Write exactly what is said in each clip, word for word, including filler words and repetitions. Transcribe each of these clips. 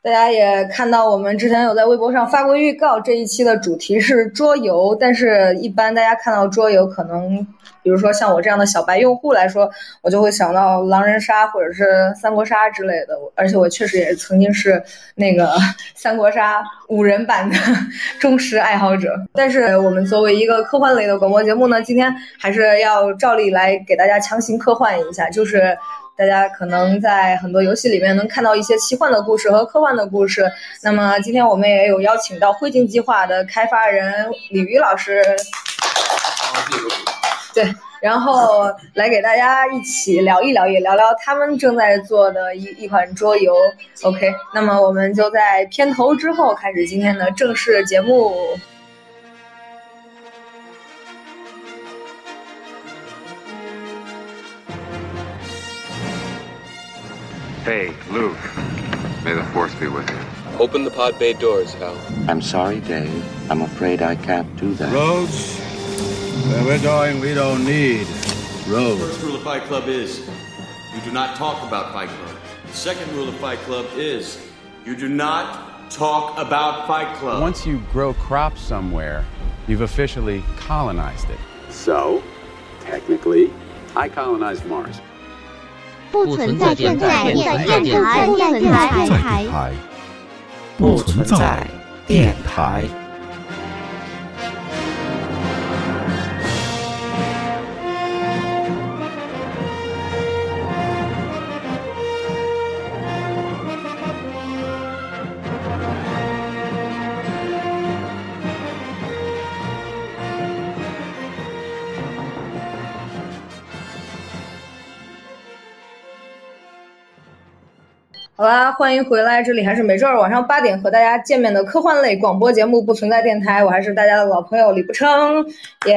大家也看到我们之前有在微博上发过预告，这一期的主题是桌游，但是一般大家看到桌游可能比如说像我这样的小白用户来说，我就会想到狼人杀或者是三国杀之类的，而且我确实也曾经是那个三国杀五人版的忠实爱好者。但是我们作为一个科幻类的广播节目呢，今天还是要照例来给大家强行科幻一下，就是大家可能在很多游戏里面能看到一些奇幻的故事和科幻的故事。那么今天我们也有邀请到灰烬计划的开发人李瑜老师，对，然后来给大家一起聊一聊，也聊聊他们正在做的一一款桌游。 OK， 那么我们就在片头之后开始今天的正式节目。 Hey, Luke. May the force be with you. Open the pod bay doors, Hal. I'm sorry, Dave. I'm afraid I can't do that. Roads? Where we're going, we don't need roads. The first rule of Fight Club is you do not talk about Fight Club. The second rule of Fight Club is you do not talk about Fight Club. Once you grow crops somewhere, you've officially colonized it. So, technically, I colonized Mars. 不存在电台，电台，电台， 不存在电台。 好啦，欢迎回来，这里还是每周二晚上八点和大家见面的科幻类广播节目不存在电台，我还是大家的老朋友李不称，耶、yeah ！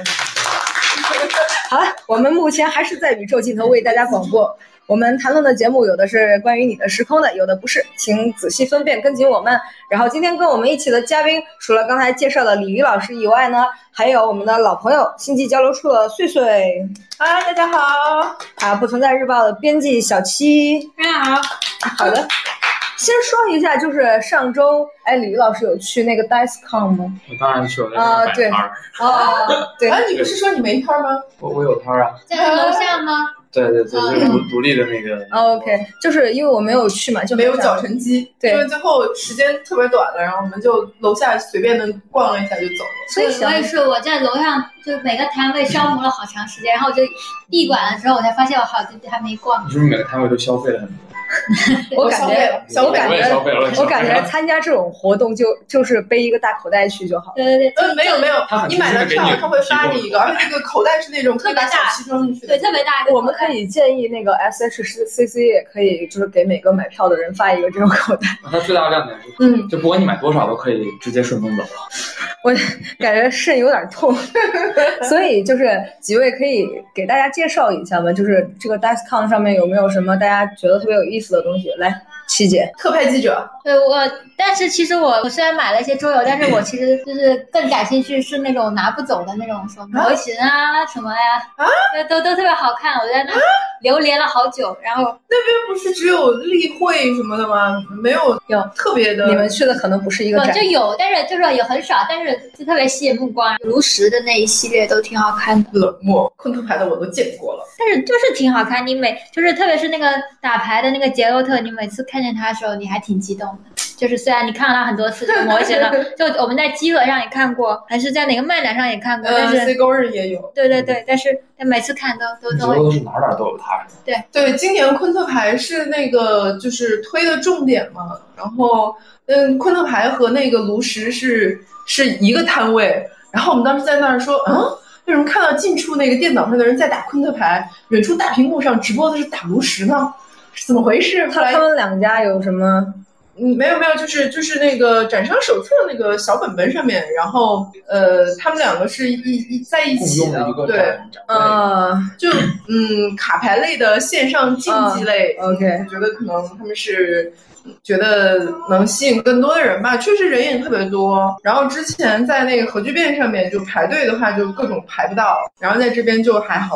好了，我们目前还是在宇宙尽头为大家广播。我们谈论的节目有的是关于你的时空的，有的不是，请仔细分辨，跟紧我们。然后今天跟我们一起的嘉宾，除了刚才介绍的李瑜老师以外呢，还有我们的老朋友星际交流处的穗穗， 嗨，大家好。 还有不存在日报的编辑小七， 大家好。 好的，先说一下，就是上周，哎，李瑜老师有去那个 DiceCon 吗？ 我当然去了， 啊，对，哦，对， 啊，你不是说你没摊吗？ 我我有摊啊， 在楼下吗？ 对对对，就是独独立的那个。 哦 OK， 就是因为我没有去嘛，就没有脚程机， 对， 因为最后时间特别短了，然后我们就楼下随便的逛了一下就走了。 所以我也是，我在楼上就每个摊位消磨了好长时间，然后我就闭馆了之后，我才发现我好久还没逛。 你是不是每个摊位都消费了很多？ 我感觉，我感觉，我感觉参加这种活动就就是背一个大口袋去就好。 对对对， 呃，没有没有，你买了票他会发你一个，而且那个口袋是那种特别大， 西装进去， 对，特别大。 我们可以建议那个 S H C C 也可以，就是给每个买票的人发一个这种口袋。 它最大的亮点是， 嗯， 就不管你买多少都可以直接顺风走了。 我感觉肾有点痛，所以就是几位可以给大家介绍一下吗？就是这个 DiceCon 上面有没有什么大家觉得特别有意思的东西？来，七姐， 特派记者。 对我，但是其实我我虽然买了一些桌游，但是我其实就是更感兴趣是那种拿不走的那种什么模型啊什么呀， 啊， 都都特别好看，我在那流连了好久。然后那边不是只有例会什么的吗？没有有特别的， 你们去的可能不是一个展， 就有，但是就是也很少，但是就特别吸引目光。炉石的那一系列都挺好看的， 冷漠昆特牌的我都见过了， 但是就是挺好看。你每就是特别是那个打牌的那个杰洛特，你每次看见他的时候，你还挺激动的。就是虽然你看了他很多次这个模型了，就我们在饥饿上也看过，还是在哪个漫展上也看过，但是 C 勾日也有。 对对对，但是但每次看都都都都是哪哪都有他。 对对，今年昆特牌是那个就是推的重点嘛，然后嗯，昆特牌和那个炉石是是一个摊位，然后我们当时在那儿说，嗯，为什么看到近处那个电脑上的人在打昆特牌，远处大屏幕上直播的是打炉石呢？是怎么回事？后来他们两家有什么？ 嗯，没有没有，就是就是那个展商手册那个小本本上面，然后呃，他们两个是一一在一起的，对， 呃， 就嗯，卡牌类的线上竞技类、 呃、，OK， 我觉得可能他们是觉得能吸引更多的人吧，确实人也特别多。然后之前在那个核聚变上面就排队的话，就各种排不到，然后在这边就还好很多。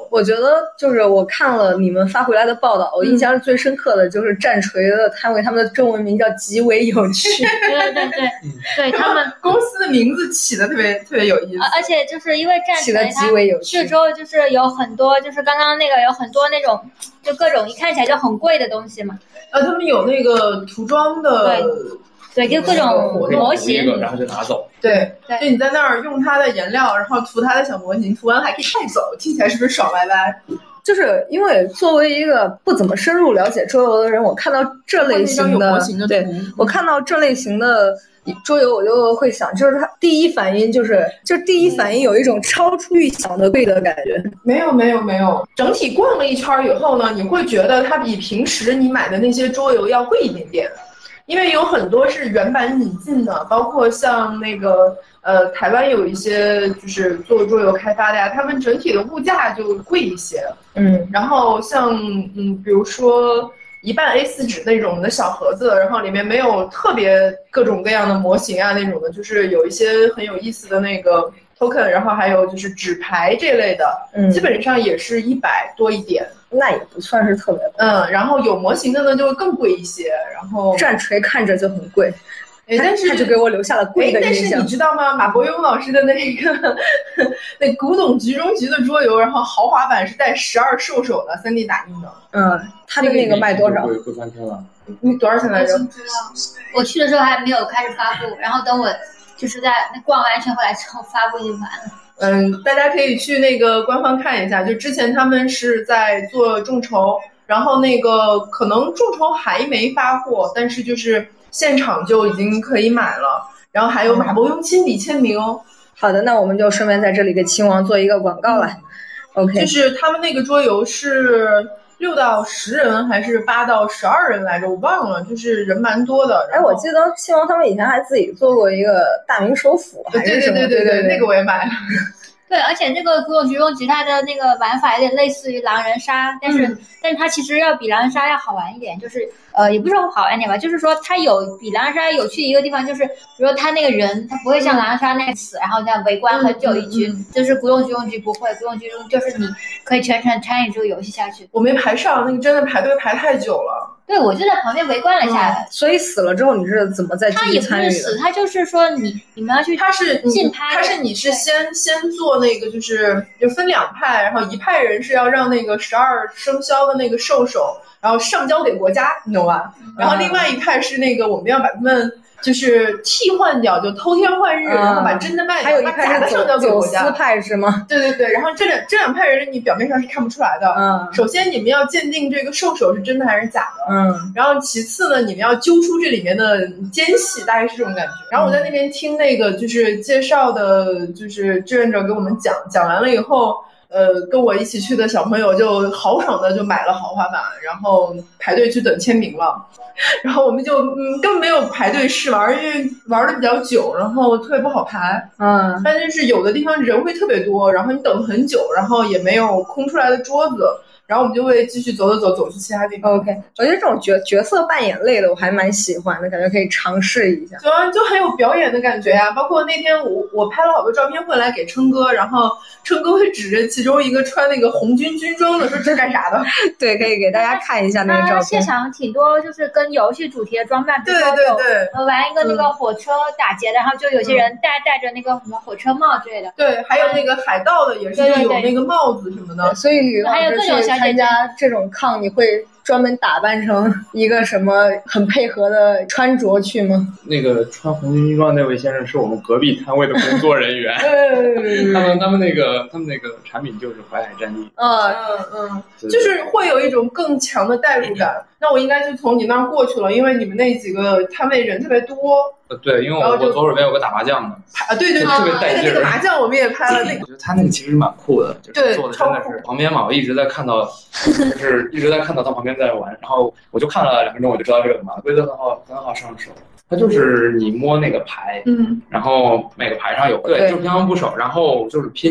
我觉得就是我看了你们发回来的报道，我印象最深刻的就是战锤的摊位，他们的中文名叫极为有趣。 对对对对，他们公司的名字起的特别特别有意思， 而且就是因为战锤它这周就是有很多，就是刚刚那个有很多那种就各种一看起来就很贵的东西嘛。 呃，他们有那个涂装的。 对。对，就各种模型， 然后就拿走。 对，就你在那儿用它的颜料，然后涂它的小模型，涂完还可以带走，听起来是不是爽歪歪？ 就是因为作为一个不怎么深入了解桌游的人，我看到这类型的， 的对，我看到这类型的桌游，我就会想，就是它第一反应就是，就第一反应有一种超出预想的贵的感觉。 没有没有没有，整体逛了一圈以后呢，你会觉得它比平时你买的那些桌游要贵一点点。因为有很多是原版引进的，包括像那个呃台湾有一些就是做桌游开发的呀，他们整体的物价就贵一些。 嗯， 然后像嗯比如说一半 A 四 纸那种的小盒子，然后里面没有特别各种各样的模型啊那种的，就是有一些很有意思的那个 token， 然后还有就是纸牌这类的， 嗯， 基本上也是一百多一点。 那也不算是特别贵， 嗯，然后有模型的呢就更贵一些，然后战锤看着就很贵， 哎，但是他就给我留下了贵的印象。 但是你知道吗？马伯庸老师的那个那古董局中局的桌游，然后豪华版是带十二兽首的 三 D 打印的。 嗯，他的那个卖多少？ 会会翻天了。 你多少钱来着？ 不知道，我去的时候还没有开始发布，然后等我就是在逛完全回来之后发布就完了。 嗯，大家可以去那个官方看一下，就之前他们是在做众筹，然后那个可能众筹还没发货，但是就是现场就已经可以买了，然后还有马伯庸亲笔签名。 好的，那我们就顺便在这里给亲王做一个广告了。OK， 就是他们那个桌游是六到十人还是八到十二人来着，我忘了，就是人蛮多的。 哎，我记得亲王他们以前还自己做过一个大明首府，还是什么？ 对对对对对，那个我也买了。 对，而且这个古董局中局它的那个玩法有点类似于狼人杀，但是、嗯、但是它其实要比狼人杀要好玩一点，就是呃也不是说好玩一点吧，就是说它有比狼人杀有趣的一个地方，就是比如说它那个人他不会像狼人杀那样死，然后这样围观很久一局，嗯嗯、就是古董局中局不会，古董局中就是你可以全程参与这个游戏下去。 我没排上，那个真的排队排太久了。 对，我就在旁边围观了下来、 嗯。所以死了之后你是怎么再继续参与的？他也不是死，他就是说你你们要去， 他是竞拍， 他是你是先先做那个，就是就分两派，然后一派人是要让那个十二生肖的那个兽首，然后上交给国家，你懂吧？嗯、然后另外一派是那个我们要把他们就是替换掉，就偷天换日，嗯、然后把真的卖掉， 还有一派假的上交给国家。 走私派是吗？ 对对对，然后这两这两派人你表面上是看不出来的。 嗯， 首先你们要鉴定这个兽首是真的还是假的。 嗯， 然后其次呢，你们要揪出这里面的奸细，大概是这种感觉。然后我在那边听那个就是介绍的，就是志愿者给我们讲，讲完了以后。呃，跟我一起去的小朋友就豪爽的就买了豪华版，然后排队去等签名了，然后我们就嗯根本没有排队试玩，因为玩的比较久，然后特别不好排。 嗯， 但就是有的地方人会特别多，然后你等很久，然后也没有空出来的桌子。然后我们就会继续走走走走去其他地方。 OK， 我觉得这种角角色扮演类的我还蛮喜欢的，感觉可以尝试一下。 对啊，就很有表演的感觉呀、啊。包括那天我我拍了好多照片回来给琛哥，然后琛哥会指着其中一个穿那个红军军装的说这是干啥的。 对，可以给大家看一下那个照片。 啊、现场挺多就是跟游戏主题的装扮， 对对对， 呃玩一个那个火车打劫的，然后就有些人戴戴着那个什么火车帽之类的。 对，还有那个海盗的也是有那个帽子什么的。 所以吕老师去参加这种抗，你会专门打扮成一个什么很配合的穿着去吗？ 那个穿红军军装那位先生是我们隔壁摊位的工作人员，他们他们那个他们那个产品就是淮海战役。 嗯嗯嗯，就是会有一种更强的代入感。那我应该就从你那儿过去了，因为你们那几个摊位人特别多。 呃，对，因为我我左手边有个打麻将的， 啊，对对对， 特别带劲儿。 那个麻将我们也拍了，那个我觉得他那个其实蛮酷的，就是做的真的是旁边嘛，我一直在看到，就是一直在看到他旁边在玩，然后我就看了两分钟，我就知道这个嘛，规则很好很好上手。它就是你摸那个牌， 嗯， 然后每个牌上有对，就是乒乓不手，然后就是拼，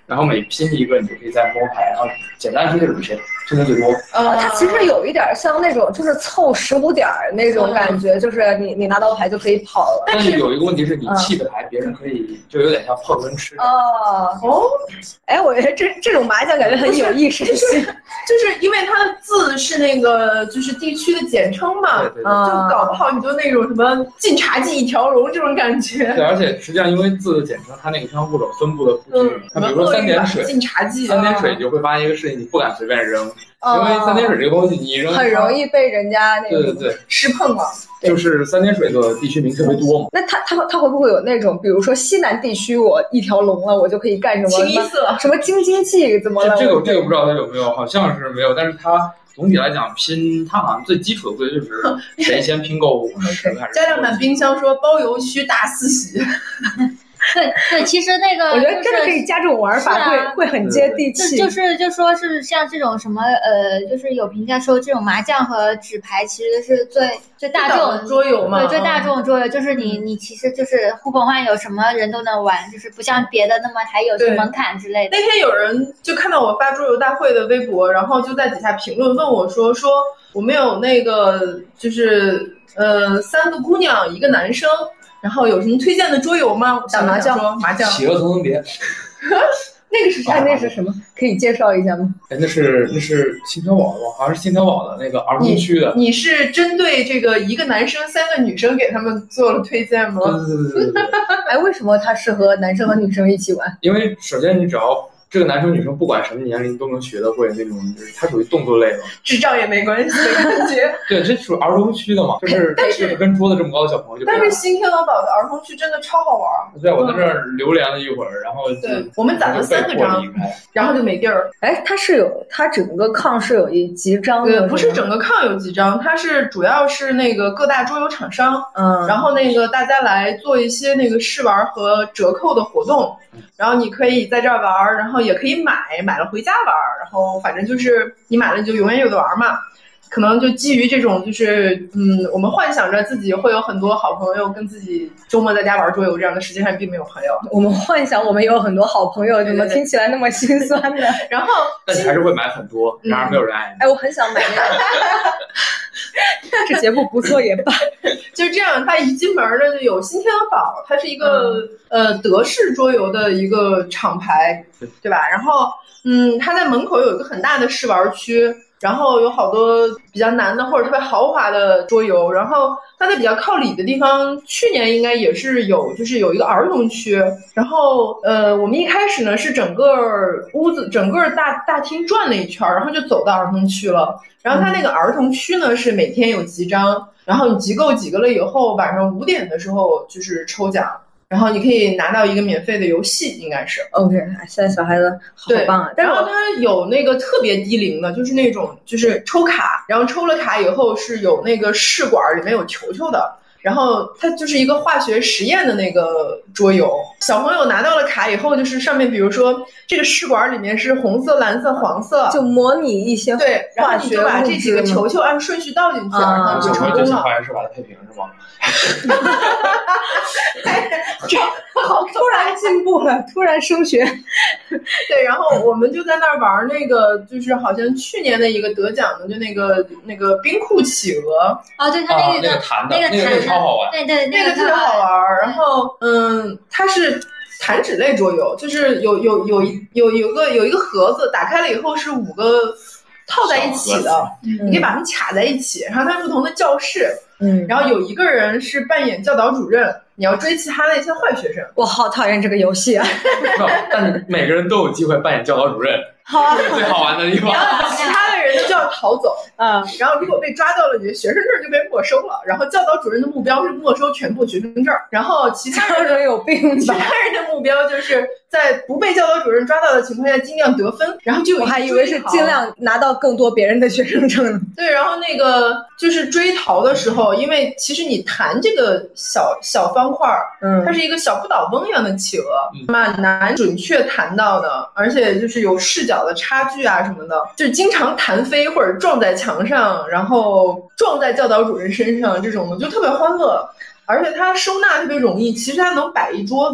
然后每拼一个你就可以再摸牌，然后简单说就是谁拼的最多。 呃，它其实有一点像那种就是凑十五点那种感觉，就是你你拿到牌就可以跑了。 但是有一个问题是你弃的牌，别人可以就有点像碰跟吃。 哦哦，哎，我觉得这这种麻将感觉很有意识性， 就是因为它的字是那个就是地区的简称嘛， 对对对， 就搞不好你就那种什么晋察冀一条龙这种感觉。 对，而且实际上因为字的简称，它那个相互手分布的布局，它、嗯、比如说三点水， 晋察冀， 三点水你就会发现一个事情，你不敢随便扔。因为三点水这个东西，你扔很容易被人家那个对对对失碰了。 就是三点水的地区名特别多嘛。 那它它它会不会有那种，比如说西南地区我一条龙了，我就可以干什么？ 清一色什么京津冀怎么了？ 这个这个不知道它有没有，好像是没有，但是它总体来讲拼，它好像最基础的规则就是谁先拼够五十还是。 加量版冰箱说包邮需大四喜。 对对，其实那个我觉得真的可以加这种玩法，会、啊、会很接地气。 就就是就说是像这种什么呃，就是有评价说这种麻将和纸牌其实是最最大众桌游嘛， 对，最大众桌游就是你你其实就是呼朋唤友，什么人都能玩，就是不像别的那么还有什么门槛之类的。 那天有人就看到我发桌游大会的微博，然后就在底下评论问我说说我们有那个就是呃三个姑娘一个男生。然后有什么推荐的桌游吗？ 打麻将， 麻将。 企鹅层层叠， 那个是啥？ 那是什么？可以介绍一下吗？ 哎，那是那是心跳宝的，好像是心跳宝的那个儿童区的。 你, 你是针对这个一个男生三个女生给他们做了推荐吗？ 对对对对对。 哎，为什么它适合男生和女生一起玩？ 因为首先你只要。这个男生女生不管什么年龄都能学得会那种，就是它属于动作类的， 智障也没关系的感觉。 对，这属于儿童区的嘛，就是但是就是跟桌子这么高的小朋友就。 但是新天鹅堡的儿童区真的超好玩。 对，我在这儿流连了一会儿，然后对，我们攒了三个章，然后就没地儿。 哎，它是有，它整个炕是有一集章的， 对，不是整个炕有几章，它是主要是那个各大桌游厂商， 嗯， 然后那个大家来做一些那个试玩和折扣的活动。然后你可以在这儿玩，然后也可以买，买了回家玩，然后反正就是你买了你就永远有的玩嘛。可能就基于这种，就是嗯，我们幻想着自己会有很多好朋友，跟自己周末在家玩桌游这样的，实际上并没有朋友。 我们幻想我们有很多好朋友，怎么听起来那么心酸的？ 然后， 但你还是会买很多，然而没有人爱你。 哎，我很想买那个。这节目不错也罢， 就是这样。它一进门的有新天鹅堡，它是一个、嗯、呃德式桌游的一个厂牌，对吧？然后嗯，它在门口有一个很大的试玩区，然后有好多比较难的或者特别豪华的桌游。然后它在比较靠里的地方，去年应该也是有，就是有一个儿童区。然后呃，我们一开始呢是整个屋子、整个大大厅转了一圈，然后就走到儿童区了。然后它那个儿童区呢是每天有集章，然后你集够几个了以后，晚上五点的时候就是抽奖，然后你可以拿到一个免费的游戏，应该是。 OK， 现在小孩子好棒啊！ 然后它有那个特别低龄的，就是那种就是抽卡，然后抽了卡以后是有那个试管，里面有球球的。然后它就是一个化学实验的那个桌游，小朋友拿到了卡以后，就是上面比如说这个试管里面是红色、蓝色、黄色， 就模拟一些对，然后你就把这几个球球按顺序倒进去，然后就成功了。 化学式把它配平是吗？ 这好，突然进步了，突然升学。 对，然后我们就在那儿玩那个，就是好像去年的一个得奖的，就那个那个冰库企鹅。 哦，对，它那个、 啊、那个弹的， 那个那个超好玩。 对对， 那个特别好玩。然后，嗯，它是弹指类桌游，就是有有有一有有个有一个盒子，打开了以后是五个套在一起的，你可以把它们卡在一起，然后它不同的教室。 嗯， 然后有一个人是扮演教导主任，你要追其他的一些坏学生。 我好讨厌这个游戏啊！ 但是每个人都有机会扮演教导主任， 好啊， 这是最好玩的地方。 其他的人就要逃走啊、嗯，然后如果被抓到了，你的学生证就被没收了。然后教导主任的目标是没收全部学生证，然后其他人有病， 其他人的目标就是在不被教导主任抓到的情况下尽量得分。然后就有我还以为是尽量拿到更多别人的学生证。 对，然后那个就是追逃的时候。因为其实你弹这个小小方块，嗯，它是一个小不倒翁一样的企鹅，蛮难准确弹到的，而且就是有视角的差距啊什么的，就是经常弹飞或者撞在墙上，然后撞在教导主任身上，这种的就特别欢乐。而且它收纳特别容易，其实它能摆一桌子，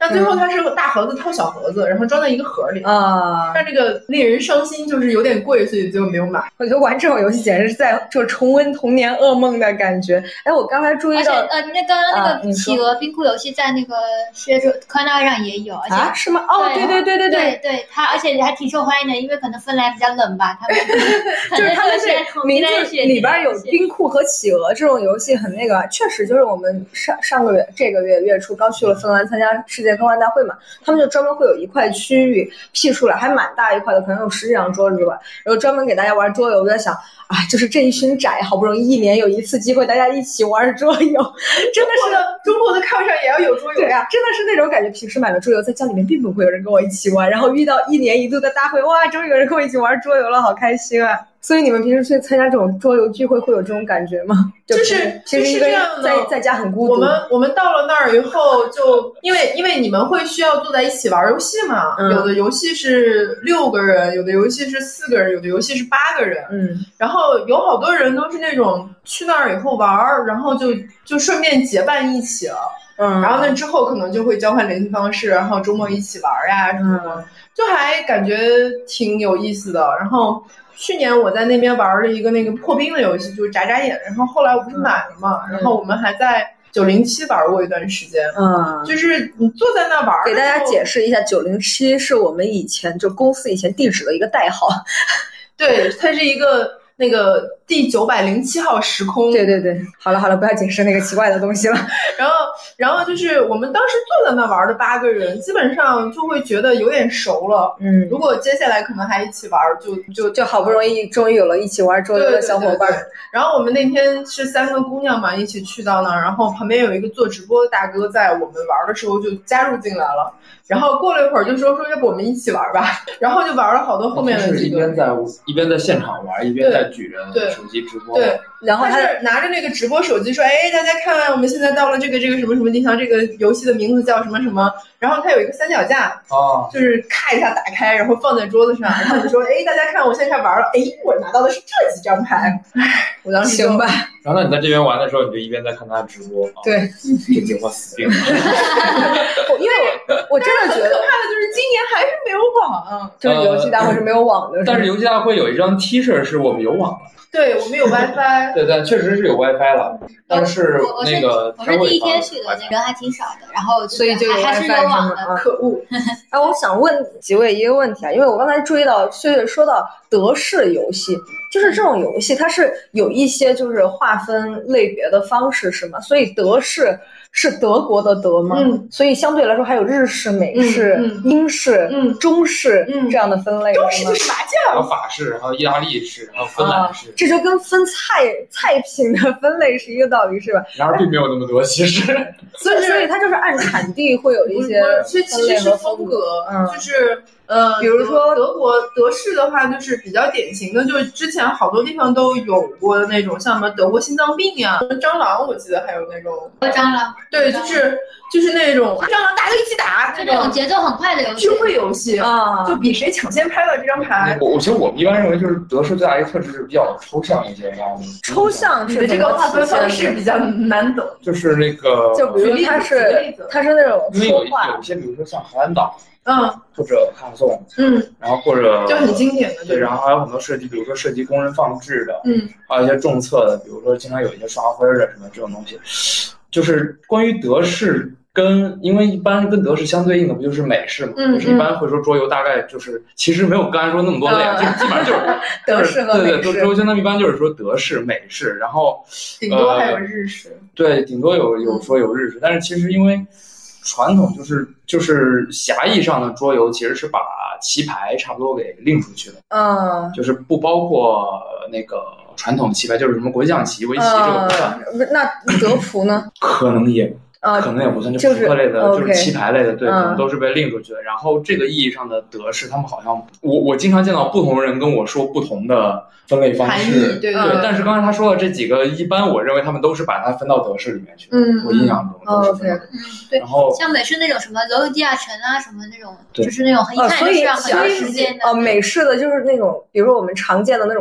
但最后它是大盒子掏小盒子，然后装在一个盒里啊。 但这个令人伤心，就是有点贵，所以最后没有买。 我觉得玩这种游戏简直是在就重温童年噩梦的感觉。哎，我刚才注意到， 呃，那刚刚那个企鹅冰库游戏在那个世界科幻大会上也有，而且啊是吗？哦，对对对对对对，它而且还挺受欢迎的，因为可能芬兰比较冷吧，他们就是他们是名字里边有冰库和企鹅这种游戏很那个，确实就是我们上上个月这个月月初刚去了芬兰参加世界科幻大会嘛，他们就专门会有一块区域辟出来，还蛮大一块的，可能有十几张桌子吧，然后专门给大家玩桌游。我在想啊，就是这一群宅好不容易一年有一次机会大家一起玩桌游，真的是中国的炕上也要有桌游。 对啊，真的是那种感觉，平时买了桌游在家里面并不会有人跟我一起玩，然后遇到一年一度的大会，哇，终于有人跟我一起玩桌游了，好开心啊。所以你们平时去参加这种桌游聚会会有这种感觉吗？ 就是其实一个人在在家很孤独。 我们我们到了那儿以后就，因为因为你们会需要坐在一起玩游戏嘛，嗯、有的游戏是六个人，有的游戏是四个人，有的游戏是八个人。嗯，然后有好多人都是那种去那儿以后玩，然后就就顺便结伴一起了。嗯，然后那之后可能就会交换联系方式，然后周末一起玩呀什么的，嗯、就还感觉挺有意思的。然后。去年我在那边玩了一个那个破冰的游戏，就是眨眨眼，然后后来我不是买了嘛，嗯、然后我们还在九零七玩过一段时间，嗯，就是你坐在那玩。 给大家解释一下，九零七是我们以前就公司以前地址的一个代号， 对，它是一个那个第九百零七号时空。 对对对，好了好了，不要解释那个奇怪的东西了。 然后，然后就是我们当时坐在那玩的八个人，基本上就会觉得有点熟了。嗯，如果接下来可能还一起玩，就就就好不容易终于有了一起玩桌游的小伙伴。 对对对对，然后我们那天是三个姑娘嘛，一起去到那儿，然后旁边有一个做直播的大哥，在我们玩的时候就加入进来了。然后过了一会儿就说说要不我们一起玩吧，然后就玩了好多后面的几个。是一边在一边在现场玩，一边在举着手机直播。 对，然后他是拿着那个直播手机说：“哎，大家看，我们现在到了这个这个什么什么地方，这个游戏的名字叫什么什么。”然后它有一个三脚架，哦，就是咔一下打开，然后放在桌子上，然后就说：“哎，大家看，我现在玩了，哎，我拿到的是这几张牌。”哎，我当时行吧。 然后那你在这边玩的时候，你就一边在看他直播。 对， 这句话死定了。 因为我我真的觉得可怕的就是今年还是没有网， 就是游戏大会是没有网的。 但是游戏大会有一张 T 恤是我们有网的。 对，我们有 WiFi。 对对，确实是有 WiFi 了，但是那个我是第一天去的，人还挺少的，然后所以就还是有网的。 可恶！哎，我想问几位一个问题啊，因为我刚才注意到岁月说到德式游戏，就是这种游戏它是有一些就是划分类别的方式是吗？所以德式是德国的德吗？嗯，所以相对来说还有日式、美式、嗯、英式、嗯、中式、嗯、这样的分类。 中式就是麻将， 还有法式，还有意大利式，还有芬兰式、啊。 这就跟分菜菜品的分类是一个道理，是吧？ 然而并没有那么多，其实。 所以，所以它就是按产地会有一些分类和风格，嗯，就是。呃，比如说德国德式的话，就是比较典型的，就是之前好多地方都有过的那种，像什么德国心脏病呀、蟑螂，我记得还有那种蟑螂， 对，就是就是那种蟑螂大家一起打， 就那种节奏很快的游戏， 聚会游戏啊，就比谁抢先拍到这张牌。 我我其实我们一般认为就是德式最大一个特质是比较抽象一些，然后抽象是这个划分方式比较难懂， 就是那个， 就比如它是它是那种因为有有一些，比如说像荷兰岛。 嗯， 或者卡颂， 嗯， 然后或者就很经典的， 对，然后还有很多设计，比如说设计工人放置的，嗯，还有一些重测的，比如说经常有一些刷灰的什么这种东西，就是关于德式跟，因为一般跟德式相对应的不就是美式嘛，嗯，就是一般会说桌游大概就是其实没有刚才说那么多类，嗯、就基本上就是德式和美式， 对对，桌游相当于一般就是说德式、美式，然后顶多还有日式，呃、 对，顶多有有说有日式，但是其实因为。传统就是就是狭义上的桌游，其实是把棋牌差不多给拎出去的，嗯，就是不包括那个传统棋牌，就是什么国际象棋、围棋这个不算。 嗯、那德扑呢？ 可能也。呃，可能也不算，就扑克类的， 就是、 就是棋牌类的，对，可能都是被拎出去的。然后这个意义上的德式，他们好像我我经常见到不同人跟我说不同的分类方式， 对对, 对。但是刚才他说的这几个，一般我认为他们都是把它分到德式里面去。嗯，我印象中都是分到德式。 嗯，对。然后像美式那种什么罗地亚城啊，什么那种，就是那种一看就需要很长时间的。 哦、呃，美式的就是那种，比如说我们常见的那种。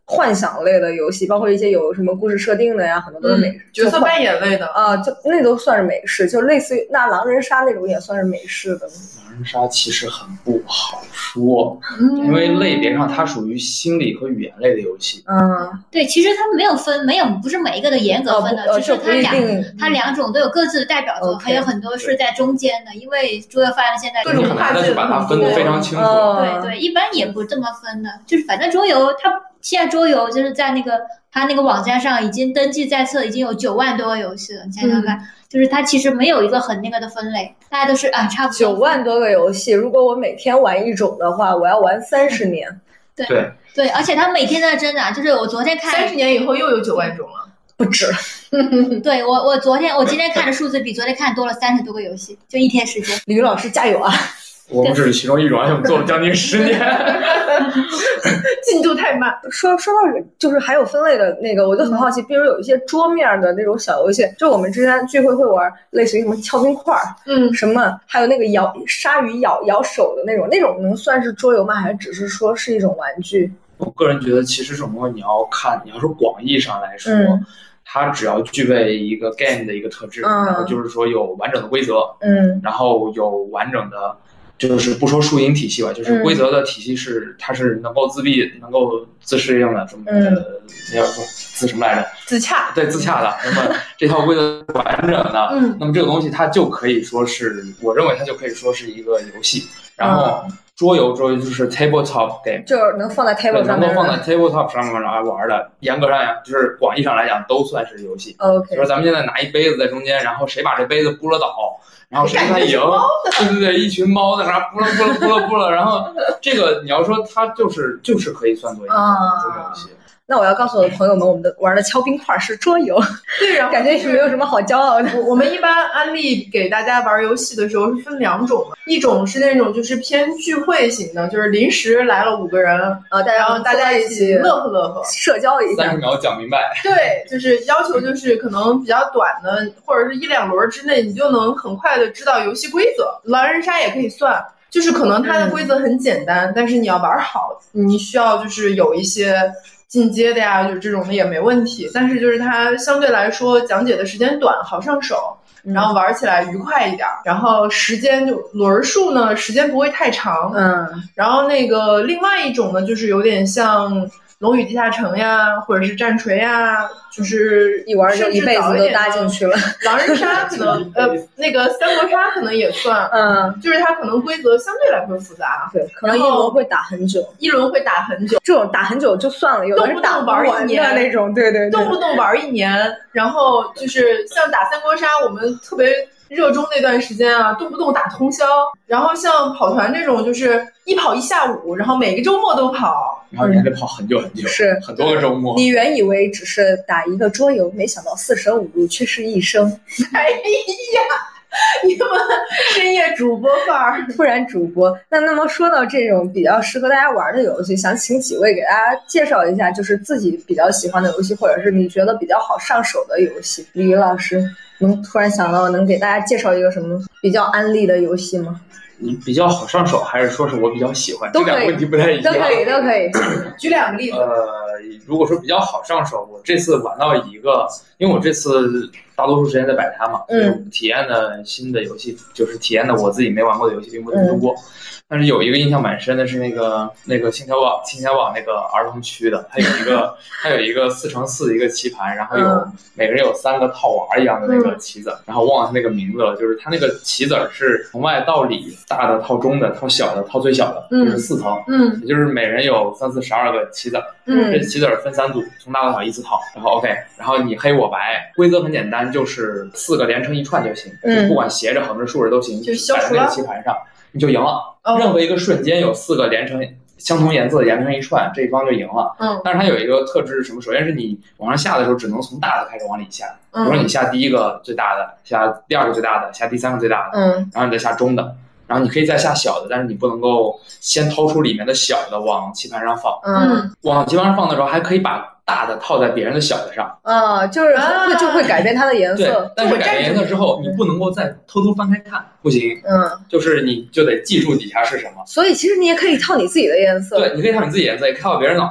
幻想类的游戏，包括一些有什么故事设定的呀，很多都是美式、 嗯、角色扮演类的啊，就那都算是美式，就类似于那狼人杀那种也算是美式的。 狼人杀其实很不好说，嗯、因为类别上它属于心理和语言类的游戏。 嗯， 对，其实它没有分，没有不是每一个的严格分的， 哦、 只是它两、 嗯、 它两种都有各自的代表作， okay, 还有很多是在中间的，因为桌游发展现在各种跨界把它分得非常清楚。 对对，一般也不这么分的，就是反正桌游它现在桌游就是在那个它那个网站上已经登记在册，已经有九万多个游戏了，你想想看。嗯，就是它其实没有一个很那个的分类，大家都是啊差不多。 九万多个游戏，如果我每天玩一种的话，我要玩三十年。 对对对，而且它每天在增长，就是我昨天看， 三十年以后又有九万种了， 不止。 对我我昨天我今天看的数字比昨天看多了三十多个游戏，就一天时间。 李宇老师加油啊！ 我们只是其中一种，而且我们做了将近十年， 进度太慢。 说说到就是还有分类的那个，我就很好奇，比如有一些桌面的那种小游戏，就我们之前聚会会玩，类似于什么敲冰块， 嗯， 什么还有那个摇鲨鱼咬咬手的那种，那种能算是桌游吗？还是只是说是一种玩具？ 我个人觉得，其实这种东西你要看，你要说广义上来说。嗯，它只要具备一个 game 的一个特质，嗯、然后就是说有完整的规则， 嗯， 然后有完整的，就是不说输赢体系吧，就是规则的体系是、嗯、它是能够自闭、能够自适应的，什么呃，你要说自什么来着？ 自洽， 对，自洽的。那么这套规则完整的， 嗯， 那么这个东西它就可以说是，我认为它就可以说是一个游戏，然后。嗯，桌游桌游就是 tabletop game， 就是能放在 table 上面， 能够放在 tabletop 上面来玩的。严格上讲，就是广义上来讲，都算是游戏。 OK， 就是咱们现在拿一杯子在中间，然后谁把这杯子拨了倒，然后谁才赢。对对对，一群猫在那拨了拨了拨了拨了，然后这个你要说它就是就是可以算作一个桌游游戏。 那我要告诉我的朋友们，我们的玩的敲冰块是桌游， 对，然后感觉也没有什么好骄傲的。 我们一般安利给大家玩游戏的时候是分两种，一种是那种就是偏聚会型的，就是临时来了五个人， 呃，大家大家一起乐呵乐呵， 社交一下， 三十秒讲明白。 对，就是要求就是可能比较短的，或者是一两轮之内，你就能很快的知道游戏规则。狼人杀也可以算。就是可能它的规则很简单，嗯、但是你要玩好，你需要就是有一些进阶的呀，就是这种的也没问题。但是就是它相对来说讲解的时间短，好上手，然后玩起来愉快一点。然后时间就轮数呢，时间不会太长。 嗯， 然后那个另外一种呢，就是有点像龙与地下城呀，或者是战锤呀，就是一玩就一辈子都搭进去了。 狼人杀可能呃，那个三国杀可能也算， 嗯， 就是它可能规则相对来说复杂， 对，可能一轮会打很久， 一轮会打很久， 这种打很久就算了，有的人打玩一年那种，对对对， 动不动玩一年，然后就是像打三国杀，我们特别热衷那段时间啊，动不动打通宵，然后像跑团这种，就是一跑一下午，然后每个周末都跑， 然后你还得跑很久很久， 是很多个周末。 你原以为只是打一个桌游，没想到四舍五入却是一生。 哎呀，你们深夜主播范儿， 突然主播。那那么说到这种比较适合大家玩的游戏，想请几位给大家介绍一下，就是自己比较喜欢的游戏，或者是你觉得比较好上手的游戏。李宇老师能突然想到能给大家介绍一个什么比较安利的游戏吗？ 你比较好上手，还是说是我比较喜欢？ 都可以， 这两个问题不太一样。 都可以，都可以。 举两个例子。 呃，如果说比较好上手，我这次玩到一个，因为我这次大多数时间在摆摊嘛， 嗯， 所以体验的新的游戏，就是体验的我自己没玩过的游戏并不特别多。嗯，但是有一个印象蛮深的是那个那个星条网星条网那个儿童区的，它有一个它有一个四乘四的一个棋盘，然后有、嗯、每个人有三个套娃一样的那个棋子，嗯、然后忘了那个名字了，就是它那个棋子是从外到里，大的套中的套小的套最小的，嗯、就是四层， 嗯， 也就是每人有三四十二个棋子， 嗯， 这棋子分三组，从大到小依次套，然后 OK， 然后你黑我白，规则很简单，就是四个连成一串就行，嗯，就不管斜着横着竖着都行， 就消除了，摆在那个棋盘上。你就赢了，哦，任何一个瞬间有四个连成相同颜色的连成一串，这一方就赢了。 嗯， 但是它有一个特质是什么？首先是你往上下的时候，只能从大的开始往里下。 嗯， 比如说你下第一个最大的，下第二个最大的，下第三个最大的， 嗯， 然后你再下中的，然后你可以再下小的，但是你不能够先掏出里面的小的往棋盘上放。 嗯， 往棋盘上放的时候，还可以把大的套在别人的小的上， 啊，就是会就会改变它的颜色。 对，但是改变颜色之后，你不能够再偷偷翻开看，不行。 嗯， 就是你就得记住底下是什么。 所以其实你也可以套你自己的颜色。 对，你可以套你自己颜色，也可以套别人脑袋上。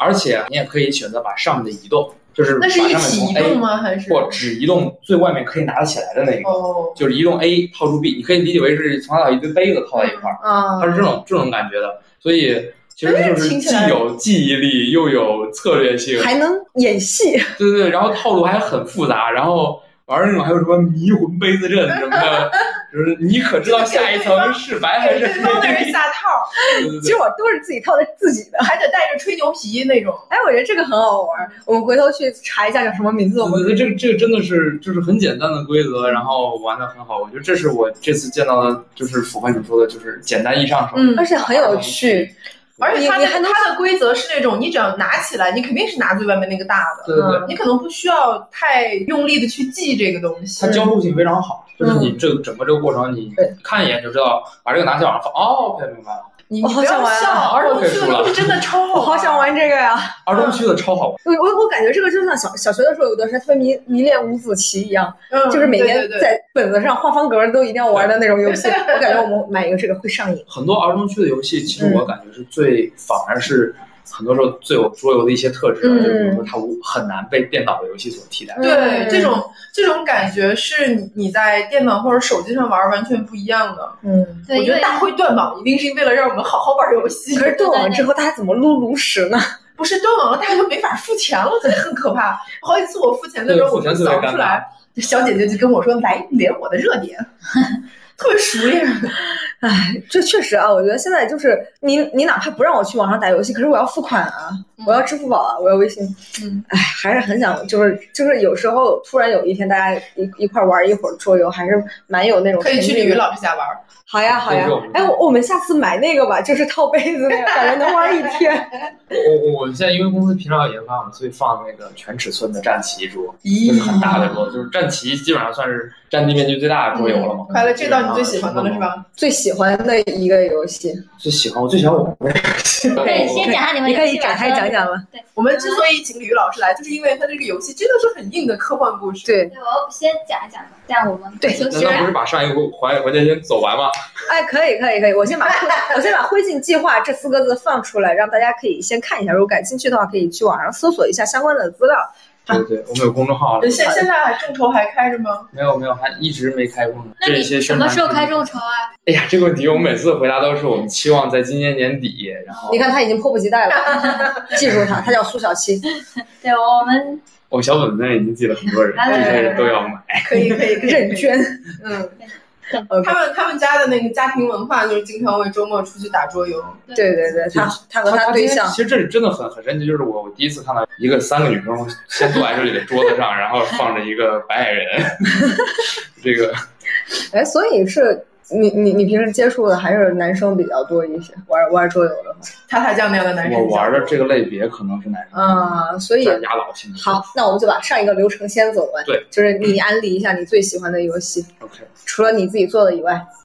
而且你也可以选择把上面的移动，就是把那是一上面从起移 A 动吗？还是不只移动最外面可以拿得起来的那个， 哦， 就是移动 A 套住 B， 你可以理解为是从小一堆杯子套在一块儿， 啊， 它是这种这种感觉的，所以其实就是听起来既有记忆力又有策略性， 还能演戏， 对对对，然后套路还很复杂，然后玩那种还有什么迷魂杯子阵什么的，就是你可知道下一层是白还是对方的人下套， 对对对其实我都是自己套的自己的， 还得带着吹牛皮那种。 哎，我觉得这个很好玩，我们回头去查一下叫什么名字。我们对对对，这个这个真的是就是很简单的规则，然后玩的很好。我觉得这是我这次见到的，就是符合你说的，就是简单易上手， 嗯， 而且很有趣。 而且它的你还能它的规则是那种，你只要拿起来，你肯定是拿最外面那个大的， 对对对， 你可能不需要太用力的去记这个东西。 它交互性非常好，就是你这个整个这个过程，你看一眼就知道，把这个拿起往上放，哦 ，OK， 明白了。 你不要笑，儿童区的东西真的超好， 我好想玩这个呀！ 儿童区的超好玩。 我我我感觉这个就像小小学的时候有段时间特别迷迷恋五子棋一样， 嗯、 就是每天对对对在本子上画方格都一定要玩的那种游戏。我感觉我们买一个这个会上瘾。 很多儿童区的游戏，其实我感觉是最、嗯、反而是很多时候最有桌游的一些特质，嗯、就是比如说它很难被电脑的游戏所替代。 对，嗯、这种这种感觉是你你在电脑或者手机上玩完全不一样的。 嗯， 对，我觉得大会断网一定是为了让我们好好玩游戏。 可是断网之后，大家怎么撸炉石呢？ 不是断网了，大家就没法付钱了，这很可怕。好几次我付钱的时候，我就扫不出来，小姐姐就跟我说：“来连我的热点。”特别熟练。 哎，这确实啊，我觉得现在就是你，你哪怕不让我去网上打游戏，可是我要付款啊，嗯、我要支付宝啊，我要微信。 嗯， 哎，还是很想，就是就是有时候突然有一天大家一一块玩一会儿桌游，还是蛮有那种。 可以去李宇老师家玩。 好呀好呀，哎，我我们下次买那个吧，就是套杯子那个，感觉能玩一天。 我我现在因为公司平常要研发嘛，所以放那个全尺寸的战棋桌，就是很大的桌，就是战棋基本上算是占地面积最大的桌游了嘛。 快乐，这道你最喜欢的了是吧？ 最喜欢的一个游戏， 最喜欢我最喜欢我们的游戏。 对，先讲下你们， 你可以展开讲讲了。 对， 我们之所以请李宇老师来，就是因为他这个游戏真的是很硬的科幻故事。 对， 对，我先讲一讲吧，这样我们对。 难道不是把上一个环环节先走完吗？ 哎，可以可以可以，我先把我先把灰烬计划这四个字放出来，让大家可以先看一下，如果感兴趣的话，可以去网上搜索一下相关的资料。 对对，我们有公众号了。 现现在还众筹还开着吗？ 没有没有，还一直没开过呢。 那你什么时候开众筹啊？ 哎呀，这个问题我每次的回答都是我们期望在今年年底，然后你看他已经迫不及待了，记住他，他叫苏小七。 对，我们我小本子已经记了很多人，这些人都要买， 可以可以认捐。嗯。 他们他们家的那个家庭文化就是经常会周末出去打桌游。 对对对，他他和他对象。 其实这里真的很很神奇，就是我我第一次看到一个三个女生先坐在这里的桌子上，然后放着一个白矮人。这个， 哎，所以是你你你平时接触的还是男生比较多一些，玩玩桌游的话， 塔塔酱那样的男生。 我玩的这个类别可能是男生啊，所以压倒性。 好，那我们就把上一个流程先走完。 对， 就是你安利一下你最喜欢的游戏。 OK。 除了你自己做的以外。